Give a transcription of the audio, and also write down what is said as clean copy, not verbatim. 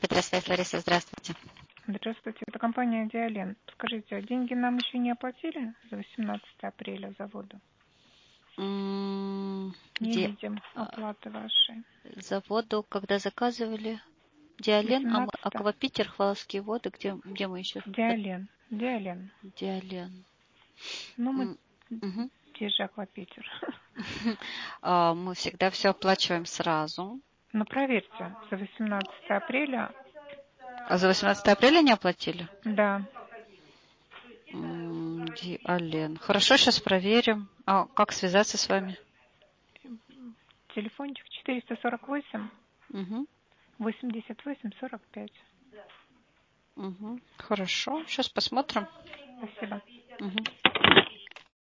Петросвязь, Лариса, здравствуйте. Здравствуйте, это компания «Диален». Скажите, а деньги нам еще не оплатили за 18 апреля за воду? Не видим оплаты вашей. За воду, когда заказывали? Диален, Аквапитер, Хваловские воды, где мы еще? Диален. Диален. Ну, мы те же Аквапитер. Мы всегда все оплачиваем сразу. Но проверьте, за 18 апреля... А за 18 апреля не оплатили? Да. Диален. Хорошо, сейчас проверим. А как связаться с вами? Телефончик 448 88 45. Хорошо, сейчас посмотрим. Спасибо.